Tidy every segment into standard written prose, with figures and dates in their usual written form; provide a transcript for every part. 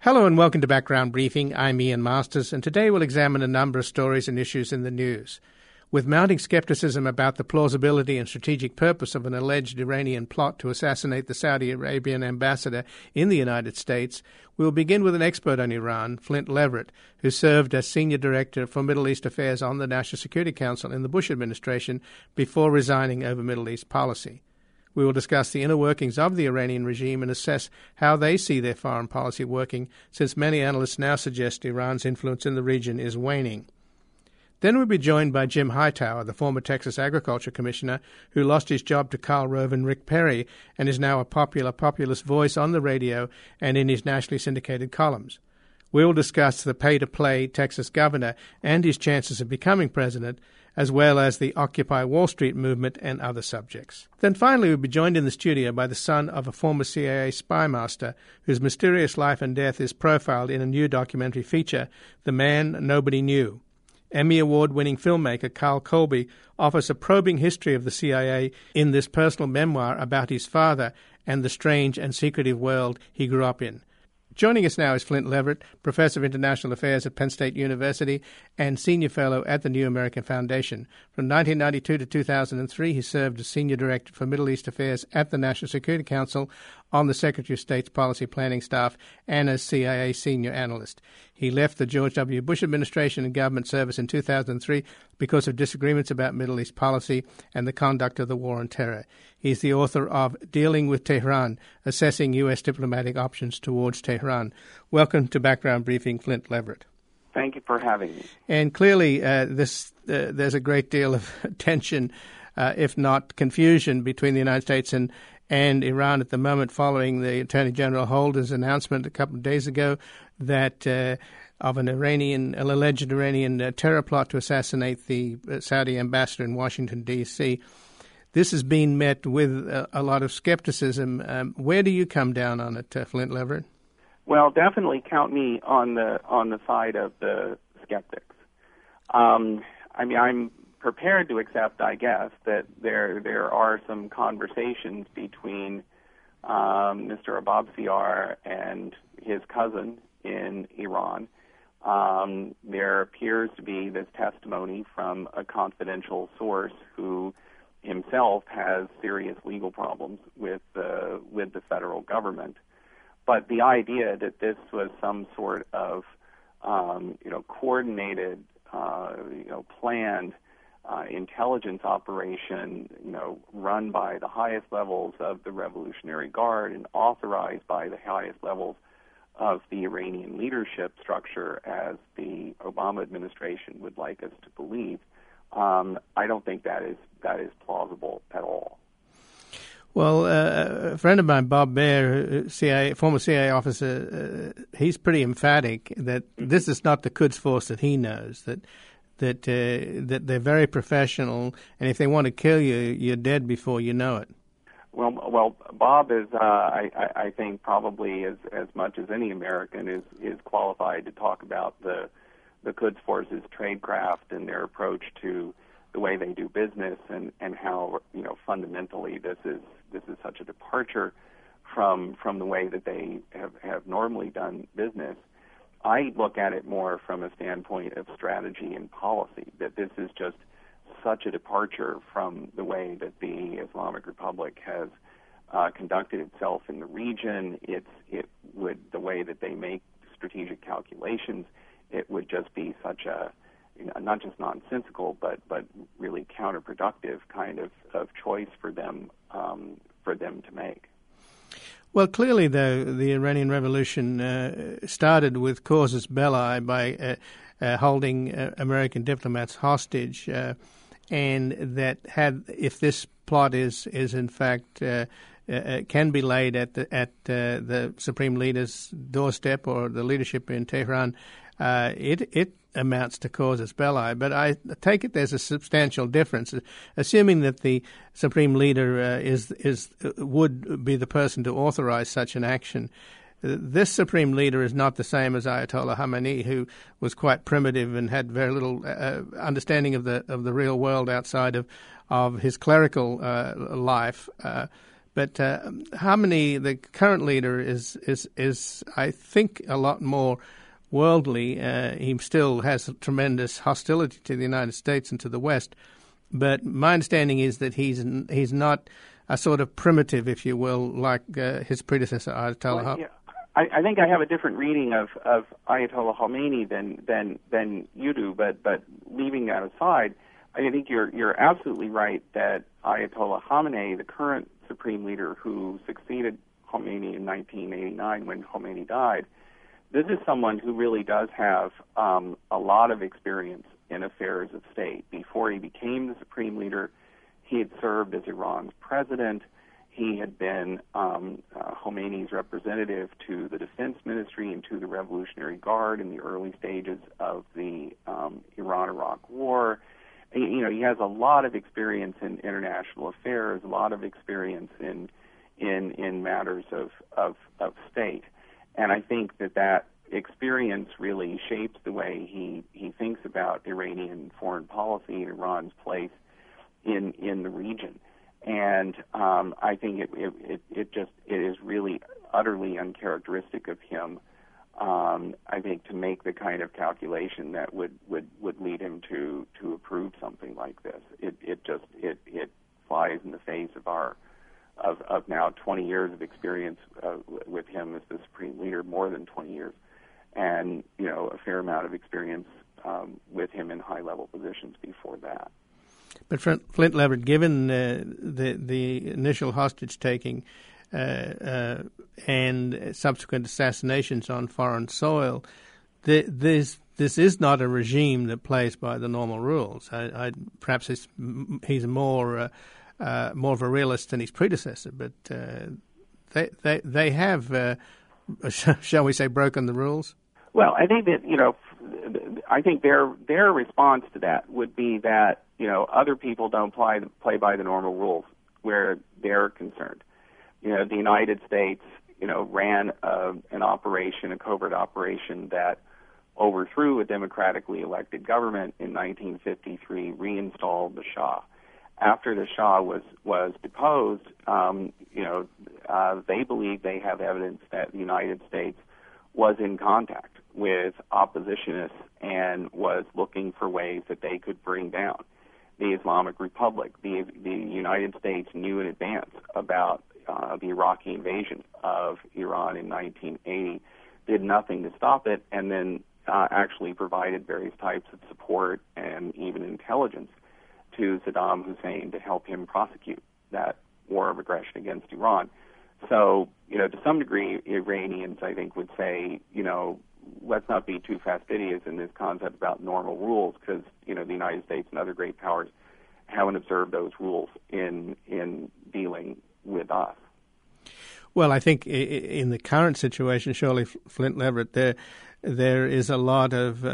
Hello and welcome to Background Briefing. I'm Ian Masters, and today we'll examine a number of stories and issues in the news. With mounting skepticism about the plausibility and strategic purpose of an alleged Iranian plot to assassinate the Saudi Arabian ambassador in the United States, we'll begin with an expert on Iran, Flint Leverett, who served as Senior Director for Middle East Affairs on the National Security Council in the Bush administration before resigning over Middle East policy. We will discuss the inner workings of the Iranian regime and assess how they see their foreign policy working, since many analysts now suggest Iran's influence in the region is waning. Then we'll be joined by Jim Hightower, the former Texas Agriculture Commissioner, who lost his job to Karl Rove and Rick Perry and is now a populist voice on the radio and in his nationally syndicated columns. We will discuss the pay-to-play Texas governor and his chances of becoming president, as well as the Occupy Wall Street movement and other subjects. Then finally we'll be joined in the studio by the son of a former CIA spy master whose mysterious life and death is profiled in a new documentary feature, The Man Nobody Knew. Emmy Award-winning filmmaker Carl Colby offers a probing history of the CIA in this personal memoir about his father and the strange and secretive world he grew up in. Joining us now is Flint Leverett, Professor of International Affairs at Penn State University and Senior Fellow at the New American Foundation. From 1992 to 2003, he served as Senior Director for Middle East Affairs at the National Security Council on the Secretary of State's policy planning staff and as CIA Senior Analyst. He left the George W. Bush administration and government service in 2003 because of disagreements about Middle East policy and the conduct of the war on terror. He's the author of Dealing with Tehran, Assessing U.S. Diplomatic Options Towards Tehran. Welcome to Background Briefing, Flint Leverett. Thank you for having me. And clearly there's a great deal of tension, if not confusion, between the United States and Iran at the moment, following the Attorney General Holder's announcement a couple of days ago that of an alleged Iranian terror plot to assassinate the Saudi ambassador in Washington, D.C. This has been met with a lot of skepticism. Where do you come down on it, Flint Leverett? Well, definitely count me on the side of the skeptics. I'm prepared to accept, I guess, that there are some conversations between Mr. Ababsiar and his cousin in Iran. There appears to be this testimony from a confidential source who himself has serious legal problems with the federal government. But the idea that this was some sort of coordinated, planned intelligence operation, run by the highest levels of the Revolutionary Guard and authorized by the highest levels of the Iranian leadership structure, as the Obama administration would like us to believe, I don't think that is plausible at all. Well, a friend of mine, Bob Baer, former CIA officer, he's pretty emphatic that this is not the Quds Force that he knows, that they're very professional, and if they want to kill you, you're dead before you know it. Well, Bob is, I think, probably as much as any American is qualified to talk about the Quds Force's tradecraft and their approach to the way they do business, and how fundamentally this is such a departure from the way that they have normally done business. I look at it more from a standpoint of strategy and policy, that this is just such a departure from the way that the Islamic Republic has conducted itself in the region. The way that they make strategic calculations, it would just be such a not just nonsensical, but really counterproductive kind of choice for them to make. Well, clearly, though, the Iranian Revolution started with casus belli by holding American diplomats hostage, and that if this plot is in fact can be laid at the Supreme Leader's doorstep or the leadership in Tehran, it amounts to casus belli. But I take it there's a substantial difference, assuming that the Supreme Leader would be the person to authorize such an action. This Supreme Leader is not the same as Ayatollah Khamenei, who was quite primitive and had very little understanding of the real world outside of his clerical life. But Khamenei, the current leader, is I think a lot more worldly. He still has a tremendous hostility to the United States and to the West. But my understanding is that he's not a sort of primitive, if you will, like his predecessor Ayatollah. Well, yeah. I think I have a different reading of Ayatollah Khomeini than you do. But leaving that aside, I think you're absolutely right that Ayatollah Khamenei, the current supreme leader who succeeded Khomeini in 1989 when Khomeini died, this is someone who really does have a lot of experience in affairs of state. Before he became the supreme leader, he had served as Iran's president. He had been Khomeini's representative to the Defense Ministry and to the Revolutionary Guard in the early stages of the Iran-Iraq War. You know, he has a lot of experience in international affairs, a lot of experience in matters of state. And I think that experience really shapes the way he thinks about Iranian foreign policy and Iran's place in the region. And I think it is really utterly uncharacteristic of him, I think, to make the kind of calculation that would lead him to approve something like this. It flies in the face of now 20 years of experience with him as the supreme leader, more than 20 years, and a fair amount of experience with him in high-level positions before that. But Flint Leverett, given the initial hostage-taking and subsequent assassinations on foreign soil, this is not a regime that plays by the normal rules. Perhaps he's more of a realist than his predecessor, but they have, shall we say, broken the rules? Well, I think that I think their response to that would be that other people don't play by the normal rules where they're concerned. The United States ran an operation, a covert operation that overthrew a democratically elected government in 1953, reinstalled the Shah. After the Shah was deposed, they believe they have evidence that the United States was in contact with oppositionists and was looking for ways that they could bring down the Islamic Republic. The United States knew in advance about the Iraqi invasion of Iran in 1980, did nothing to stop it, and then actually provided various types of support and even intelligence to Saddam Hussein to help him prosecute that war of aggression against Iran. So, to some degree, Iranians, I think, would say, let's not be too fastidious in this concept about normal rules, because, the United States and other great powers haven't observed those rules in dealing with us. Well, I think in the current situation, surely, Flint Leverett, there is a lot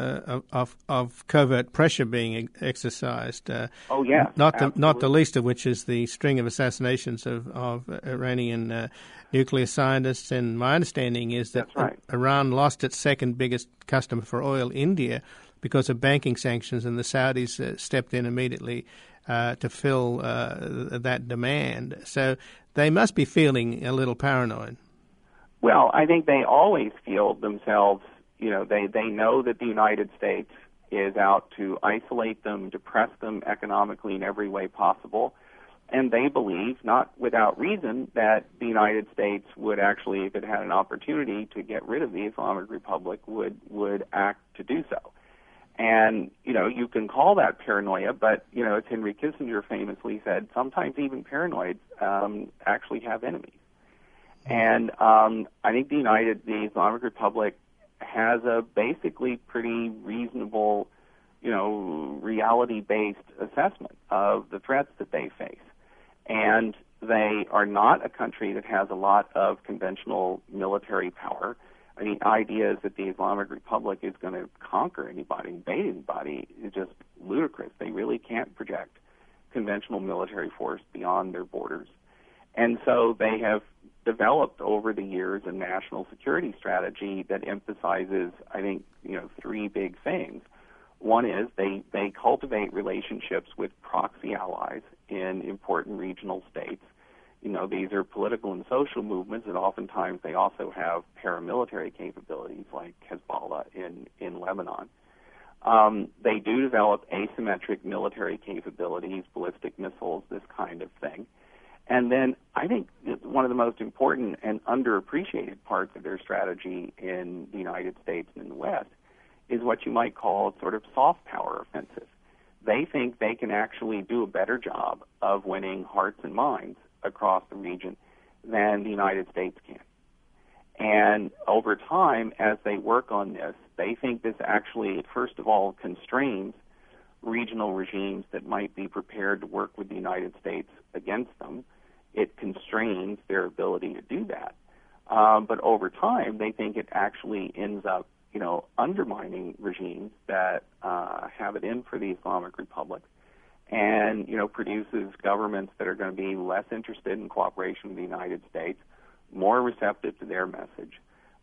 of covert pressure being exercised. Oh yeah, not the least of which is the string of assassinations of Iranian nuclear scientists. And my understanding is that Iran lost its second biggest customer for oil, India, because of banking sanctions, and the Saudis stepped in immediately to fill that demand. So they must be feeling a little paranoid. Well, I think they always feel themselves, they know that the United States is out to isolate them, depress them economically in every way possible. And they believe, not without reason, that the United States would actually, if it had an opportunity to get rid of the Islamic Republic, would act to do so. And, you can call that paranoia, but, as Henry Kissinger famously said, sometimes even paranoids actually have enemies. And I think the Islamic Republic has a basically pretty reasonable, reality-based assessment of the threats that they face. And they are not a country that has a lot of conventional military power. I mean, ideas that the Islamic Republic is going to conquer anybody, invade anybody, is just ludicrous. They really can't project conventional military force beyond their borders. And so they have developed over the years a national security strategy that emphasizes, I think, three big things. One is they cultivate relationships with proxy allies in important regional states. these are political and social movements, and oftentimes they also have paramilitary capabilities like Hezbollah in Lebanon. They do develop asymmetric military capabilities, ballistic missiles, this kind of thing. And then I think one of the most important and underappreciated parts of their strategy in the United States and in the West is what you might call sort of soft power offensive. They think they can actually do a better job of winning hearts and minds across the region than the United States can. And over time, as they work on this, they think this actually, first of all, constrains regional regimes that might be prepared to work with the United States against them. It constrains their ability to do that. But over time, they think it actually ends up, undermining regimes that have it in for the Islamic Republic, and produces governments that are going to be less interested in cooperation with the United States, more receptive to their message.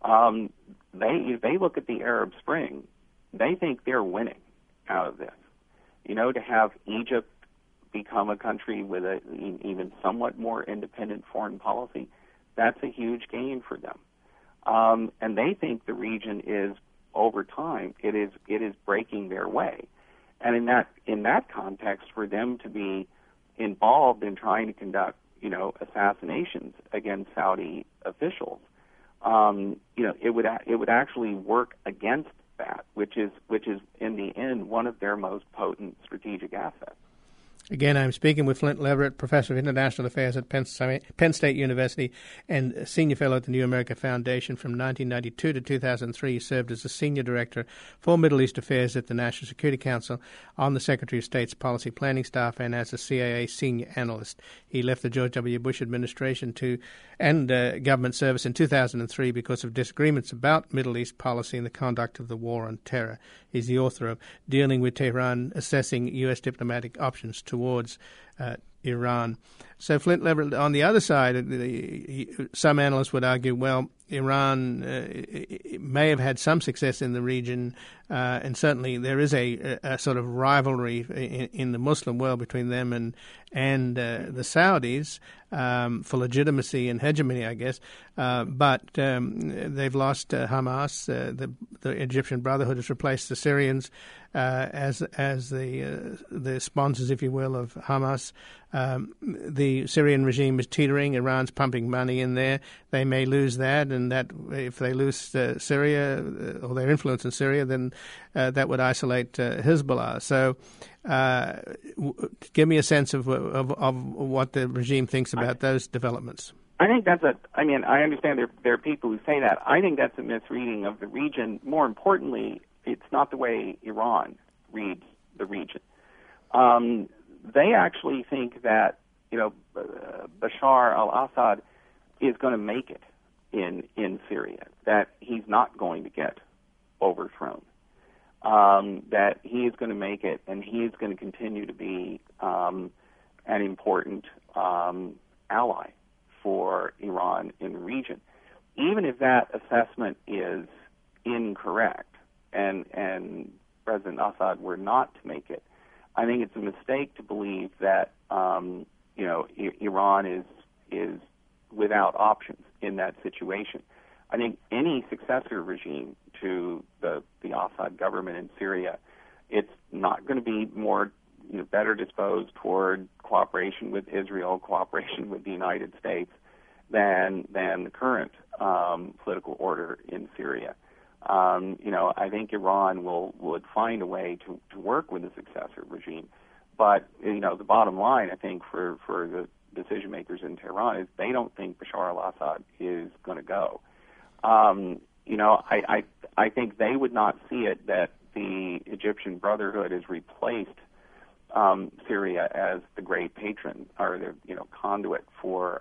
If they look at the Arab Spring, they think they're winning out of this. To have Egypt become a country with an even somewhat more independent foreign policy, that's a huge gain for them. And they think the region is, over time, it is breaking their way. And in that context, for them to be involved in trying to conduct, assassinations against Saudi officials, it would actually work against that, which is in the end one of their most potent strategic assets. Again, I'm speaking with Flint Leverett, Professor of International Affairs at Penn State University and Senior Fellow at the New America Foundation. From 1992 to 2003, he served as the Senior Director for Middle East Affairs at the National Security Council on the Secretary of State's Policy Planning Staff and as a CIA Senior Analyst. He left the George W. Bush administration and government service in 2003 because of disagreements about Middle East policy and the conduct of the war on terror. He's the author of Dealing with Tehran, Assessing U.S. Diplomatic Options Towards Iran. So, Flint Leverett, on the other side, some analysts would argue, well, Iran may have had some success in the region, and certainly there is a sort of rivalry in the Muslim world between them and the Saudis for legitimacy and hegemony, I guess. But they've lost Hamas. The Egyptian Brotherhood has replaced the Syrians as the sponsors, if you will, of Hamas. The Syrian regime is teetering. Iran's pumping money in there. They may lose that, and that if they lose Syria or their influence in Syria, then that would isolate Hezbollah. So, give me a sense of what the regime thinks about those developments. I think I understand there are people who say that. I think that's a misreading of the region. More importantly, it's not the way Iran reads the region. They actually think that, Bashar al-Assad is going to make it in Syria, that he's not going to get overthrown, that he is going to make it, and he is going to continue to be an important ally for Iran in the region. Even if that assessment is incorrect and President Assad were not to make it, I think it's a mistake to believe that Iran is without options in that situation. I think any successor regime to the Assad government in Syria, it's not going to be better disposed toward cooperation with Israel, cooperation with the United States than the current political order in Syria. I think Iran would find a way to work with the successor regime. But, the bottom line, I think, for the decision makers in Tehran is they don't think Bashar al-Assad is going to go. I think they would not see it that the Egyptian Brotherhood has replaced Syria as the great patron or the conduit for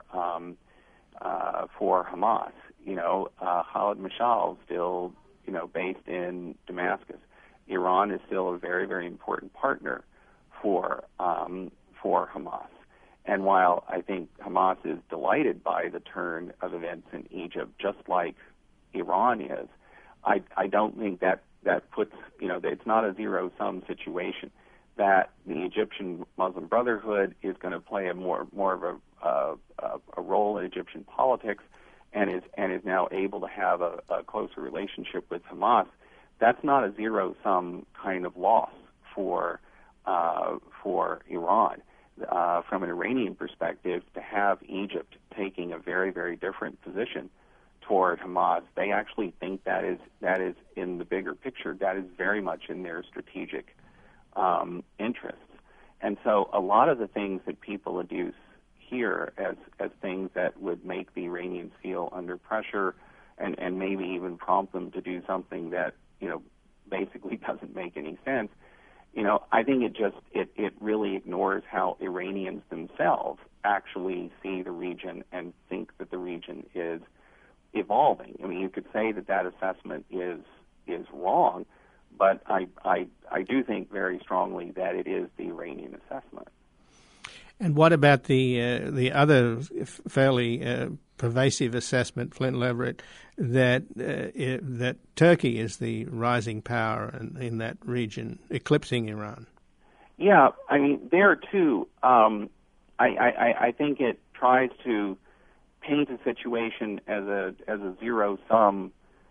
Hamas. Khalid Mashal still based in Damascus. Iran is still a very, very important partner for Hamas. And while I think Hamas is delighted by the turn of events in Egypt, just like Iran is, I don't think that puts, it's not a zero-sum situation. that the Egyptian Muslim Brotherhood is going to play a more of a role in Egyptian politics, and is now able to have a closer relationship with Hamas. That's not a zero-sum kind of loss for Iran. From an Iranian perspective, to have Egypt taking a very, very different position toward Hamas, they actually think that is in the bigger picture, that is very much in their strategic interests. And so a lot of the things that people adduce here as things that would make the Iranians feel under pressure and maybe even prompt them to do something that, basically doesn't make any sense, I think it really ignores how Iranians themselves actually see the region and think that the region is evolving. I mean, you could say that assessment is wrong, but I do think very strongly that it is the Iranian assessment. And what about the other fairly pervasive assessment, Flint Leverett, that Turkey is the rising power in that region, eclipsing Iran? Yeah, I mean, there too, I think it tries to paint a situation as a zero-sum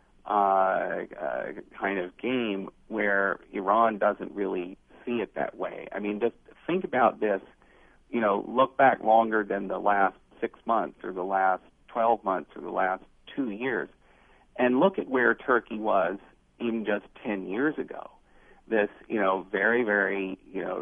kind of game where Iran doesn't really see it that way. I mean, just think about this. Look back longer than the last 6 months or the last 12 months or the last 2 years, and look at where Turkey was even just 10 years ago. This, very, very,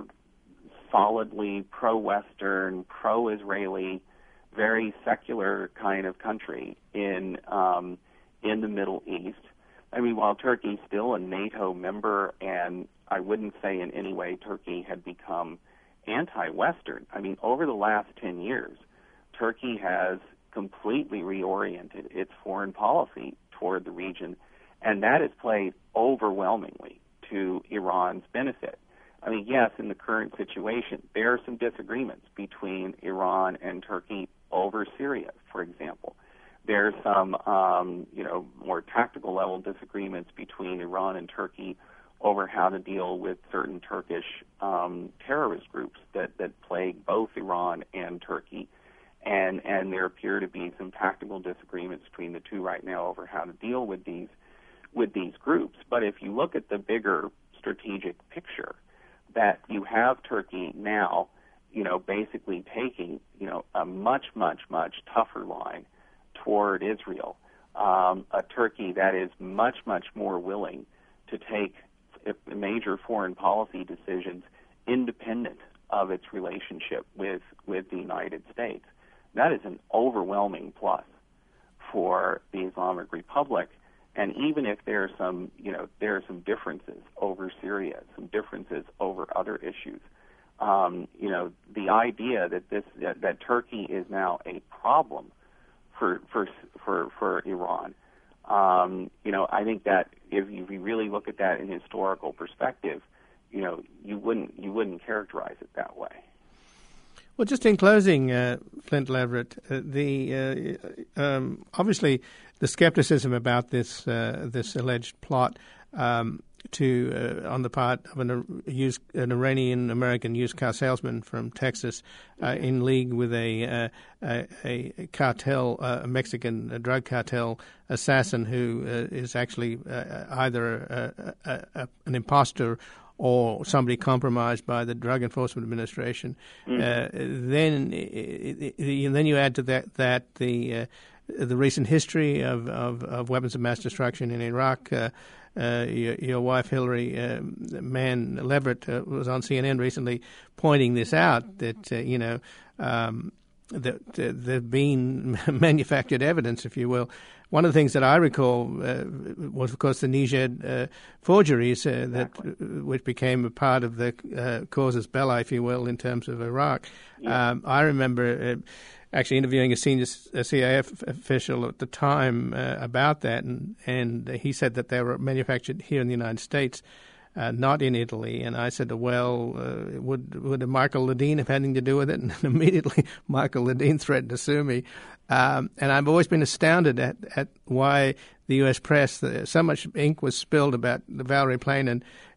solidly pro-Western, pro-Israeli, very secular kind of country in the Middle East. I mean, while Turkey's still a NATO member, and I wouldn't say in any way Turkey had become anti-Western. I mean, over the last 10 years, Turkey has completely reoriented its foreign policy toward the region, and that has played overwhelmingly to Iran's benefit. I mean, yes, in the current situation, there are some disagreements between Iran and Turkey over Syria, for example. There's some, more tactical level disagreements between Iran and Turkey over how to deal with certain Turkish terrorist groups that plague both Iran and Turkey. And there appear to be some tactical disagreements between the two right now over how to deal with these groups. But if you look at the bigger strategic picture, that you have Turkey now, basically taking, a much, much, much tougher line toward Israel, a Turkey that is much, much more willing to take major foreign policy decisions independent of its relationship with the United States. That is an overwhelming plus for the Islamic Republic. And even if there are some differences over Syria, some differences over other issues, the idea that Turkey is now a problem for Iran, I think that if you really look at that in historical perspective, you wouldn't characterize it that way. Well, just in closing, Flint Leverett, obviously the skepticism about this alleged plot on the part of an Iranian-American used car salesman from Texas in league with a cartel, a Mexican drug cartel assassin who is actually either an imposter or somebody compromised by the Drug Enforcement Administration. Then you add to that the recent history of weapons of mass destruction in Iraq. Your wife, Hillary Mann Leverett, was on CNN recently pointing this out, that, that there have been manufactured evidence, if you will. One of the things that I recall was, of course, the Niger forgeries, which became a part of the casus belli, if you will, in terms of Iraq. Yeah. I remember actually interviewing a senior CIA official at the time about that, and he said that they were manufactured here in the United States, not in Italy. And I said, well, would Michael Ledeen have anything to do with it? And immediately Michael Ledeen threatened to sue me. And I've always been astounded at why the U.S. press, so much ink was spilled about the Valerie plane, and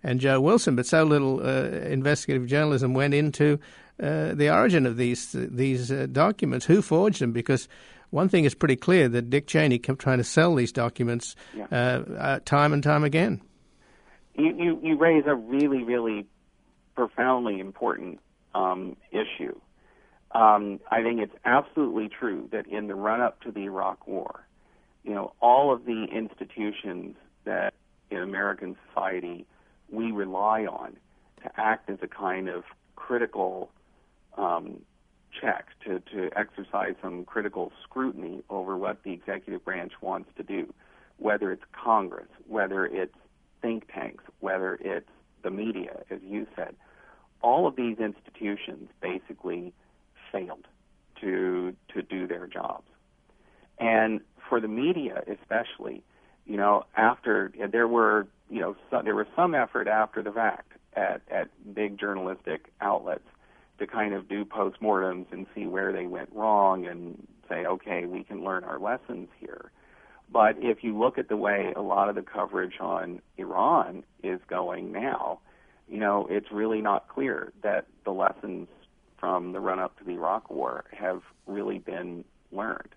and Joe Wilson, but so little investigative journalism went into the origin of these documents. Who forged them? Because one thing is pretty clear, that Dick Cheney kept trying to sell these documents time and time again. You raise a really, really profoundly important issue. I think it's absolutely true that in the run-up to the Iraq War, all of the institutions that in American society we rely on to act as a kind of critical check, to exercise some critical scrutiny over what the executive branch wants to do, whether it's Congress, whether it's think tanks, whether it's the media, as you said. All of these institutions basically failed to do their jobs. And for the media especially, after there was some effort after the fact at big journalistic outlets to kind of do postmortems and see where they went wrong and say, okay, we can learn our lessons here. But if you look at the way a lot of the coverage on Iran is going now, it's really not clear that the lessons from the run-up to the Iraq War have really been learned.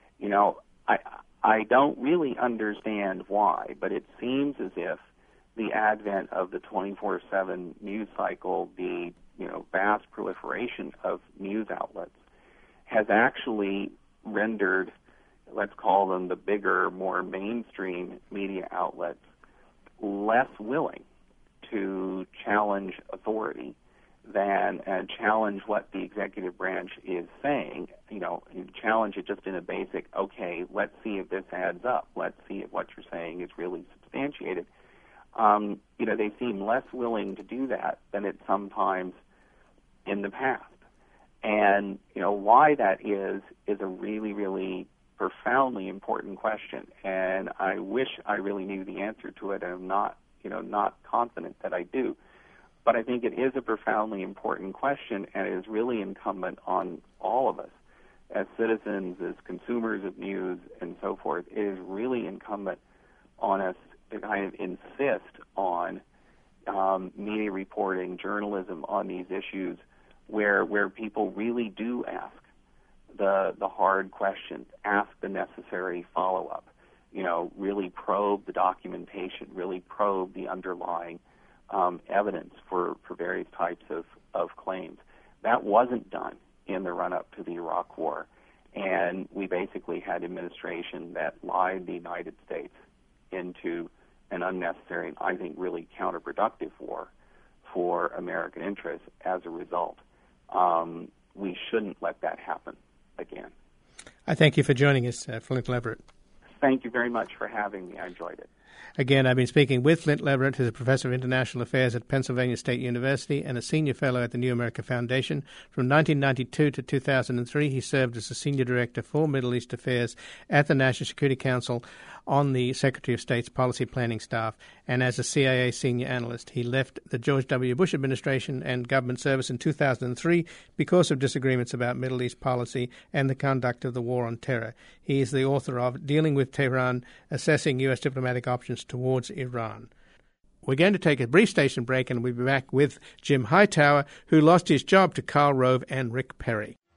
I don't really understand why, but it seems as if the advent of the 24/7 news cycle, the vast proliferation of news outlets, has actually rendered, let's call them the bigger, more mainstream media outlets, less willing to challenge authority than challenge what the executive branch is saying. Challenge it just in a basic, okay, let's see if this adds up. Let's see if what you're saying is really substantiated. They seem less willing to do that than it sometimes in the past. And, why that is a really, really profoundly important question. And I wish I really knew the answer to it, and I'm not confident that I do. But I think it is a profoundly important question, and it is really incumbent on all of us as citizens, as consumers of news, and so forth. It is really incumbent on us to kind of insist on media reporting, journalism on these issues where people really do ask the hard questions, ask the necessary follow-up, really probe the documentation, really probe the underlying evidence for various types of claims. That wasn't done in the run-up to the Iraq War, and we basically had administration that lied the United States into an unnecessary and I think really counterproductive war for American interests as a result. We shouldn't let that happen again. I thank you for joining us, Flint Leverett. Thank you very much for having me. I enjoyed it. Again, I've been speaking with Flint Leverett, who's a professor of international affairs at Pennsylvania State University and a senior fellow at the New America Foundation. From 1992 to 2003, he served as a senior director for Middle East affairs at the National Security Council on the Secretary of State's policy planning staff, and as a CIA senior analyst. He left the George W. Bush administration and government service in 2003 because of disagreements about Middle East policy and the conduct of the war on terror. He is the author of Dealing with Tehran, Assessing U.S. Diplomatic Options Towards Iran. We're going to take a brief station break, and we'll be back with Jim Hightower, who lost his job to Karl Rove and Rick Perry.